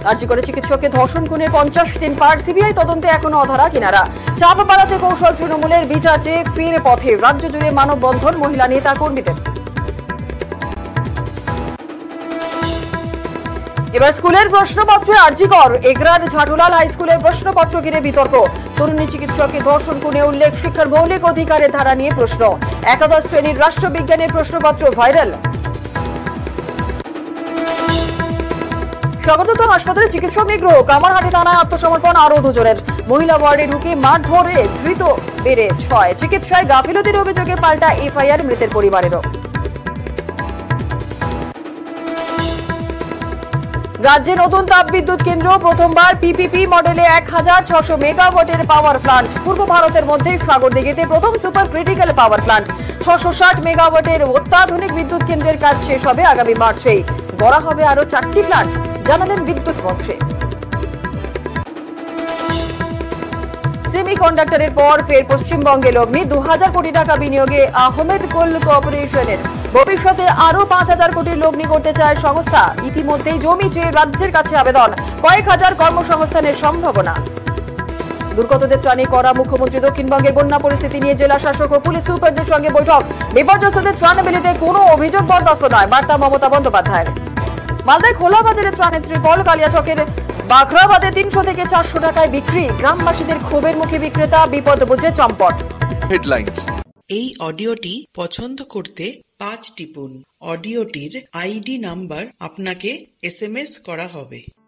আরজি করে চিকিৎসককে ধর্ষণ খুনের 50 দিন পার, সিবিআই তদন্তে এখনো অধরা কিনারা। চাপ বাড়াতে কৌশল তৃণমূলের, বিচার চেয়ে ফিরে পথে। রাজ্য জুড়ে মানববন্ধন মহিলা নেতা কর্মীদের। এবার স্কুলের প্রশ্নপত্রে আরজিকর। এগরার ঝাটুলাল হাই স্কুলের প্রশ্নপত্র ঘিরে বিতর্ক। তরুণী চিকিৎসককে ধর্ষণ খুনে উল্লেখ, শিক্ষার মৌলিক অধিকারের ধারা নিয়ে প্রশ্ন। একাদশ শ্রেণীর রাষ্ট্রবিজ্ঞানের প্রশ্নপত্র ভাইরাল। স্বাগতম হাসপাতালে চিকিৎসক নিগ্রহ। কামারহাটি থানায় আত্মসমর্পণ আরো দুজনের। মহিলা ওয়ার্ডে ঢুকে মারধরে ধৃত বেড়ে 6। চিকিৎসায় গাফিলতির অভিযোগে পাল্টা এফআইআর মৃতের পরিবারেরও। রাজ্যে নতুন তাপবিদ্যুৎ কেন্দ্র। প্রথমবার পিপিপি মডেলে 1600 মেগাওয়াটের পাওয়ার প্লান্ট। পূর্ব ভারতের মধ্যে সাগরদিঘিতে প্রথম সুপার ক্রিটিক্যাল পাওয়ার প্লান্ট। 660 মেগাওয়াটের অত্যাধুনিক বিদ্যুৎ কেন্দ্রের কাজ শেষ হবে আগামী মার্চেই। গড়া হবে আরো 4টি প্লান্ট, জানালেন বিদ্যুৎ মন্ত্রী। সেমিকন্ডাক্টরের পর ফের পশ্চিমবঙ্গে লগ্নি। 2000 কোটি টাকা বিনিয়োগে আহমেদ কোল কর্পোরেশনের। ভবিষ্যতে আরো 5000 কোটির লগ্নি করতে চায় সংস্থা। ইতিমধ্যেই জমি চেয়ে রাজ্যের কাছে আবেদন। কয়েক হাজার কর্মসংস্থানের সম্ভাবনা। দুর্গতদের ত্রাণে করা মুখ্যমন্ত্রী। দক্ষিণবঙ্গের বন্যা পরিস্থিতি নিয়ে জেলা শাসক ও পুলিশ সুপারদের সঙ্গে বৈঠক। বিপর্যস্তদের ত্রাণ বিলিতে কোনো অভিযোগ বরদাস্ত নয়, বার্তা মমতা বন্দ্যোপাধ্যায়ের। মালদায় খোলা বাজারে ত্রাণের ত্রিপল। কালিয়াচকের বাখরাবাদে 300 থেকে 400 টাকায় বিক্রি। গ্রামবাসীদের ক্ষোভের মুখে বিক্রেতা, বিপদ বুঝে চম্পট। হেডলাইন্স। এই অডিওটি পছন্দ করতে 5 টিপুন। অডিওটির আইডি নাম্বার আপনাকে SMS করা হবে।